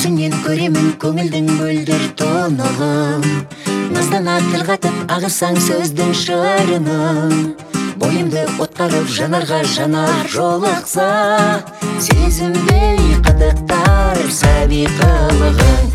Көзіңнен көремін көңілдің мөлдір тонығын. Наздана тіл қатып ағысаң сөздің шырынын. Бойымды отқарып жанарға жанар жолықса, сезімдей қытықтар сәби қылығың.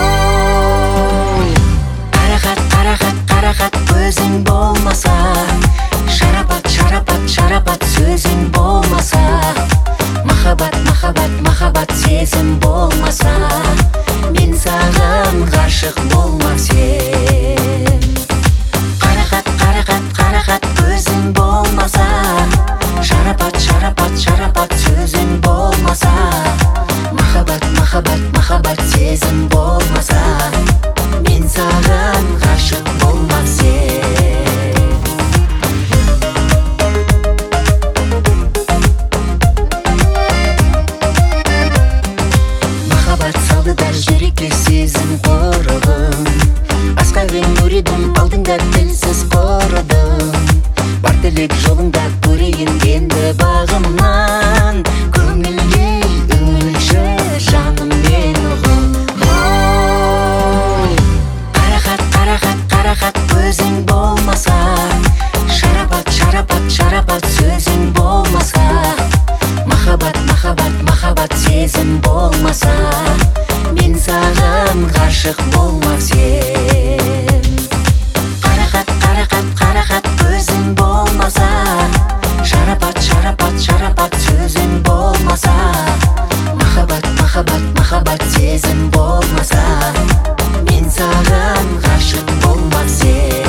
Қарақат, қарақат, қарақат көзің болмаса, шарапат, шарапат, шарапат сөзің болмаса, махаббат, махаббат, махаббат сезім болмаса, мен саған ғашық болмас ем. Қарақат, қарақат, қарақат көзің болмаса, шарапат, шарапат, шарапат сөзің болмаса, махаббат, махаббат, махаббат сезім болмаса, мен саған ғашық болмас ем. Салдыдар жүрекке сезім қорығын, асқармен өредім алдыңда тілсіз қорыдым. Бар тілек жолыңда көрейін енді бағымнан, көңілге үңілші жаным мен ұғым. Қарақат, қарақат, қарақат көзің болмаса, шарапат, шарапат, шарапат сөзің болмаса, махаббат, махаббат, махаббат сезім болмаса, мен саған ғашық болмас ем. Қарақат, қарақат, қарақат көзің болмаса, шарапат, шарапат, шарапат сөзің болмаса, махаббат, махаббат, махаббат сезім болмаса, мен саған ғашық болмас ем.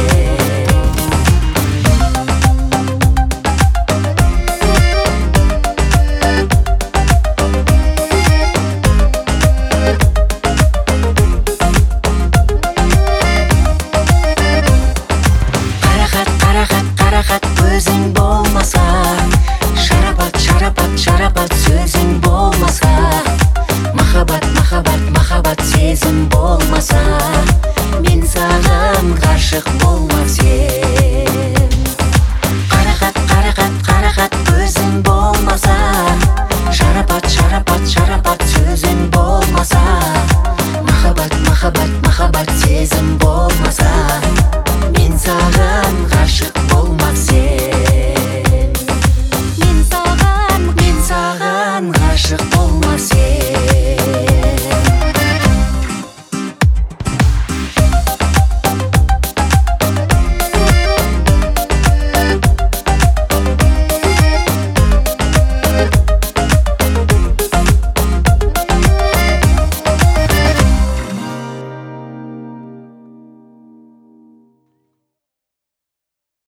Қарақат көзің болмаса, шарапат, шарапат, шарапат сөзің болмаса, махаббат, махаббат, махаббат сезім болмаса, мен саған ғашық болмас ем.